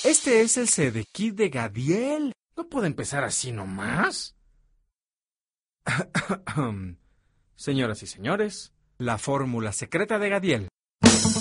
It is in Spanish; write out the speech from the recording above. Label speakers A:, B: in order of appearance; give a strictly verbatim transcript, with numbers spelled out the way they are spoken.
A: Este es el Sedekit de Gadiel.
B: ¿No puede empezar así nomás?
A: Señoras y señores, la fórmula secreta de Gadiel.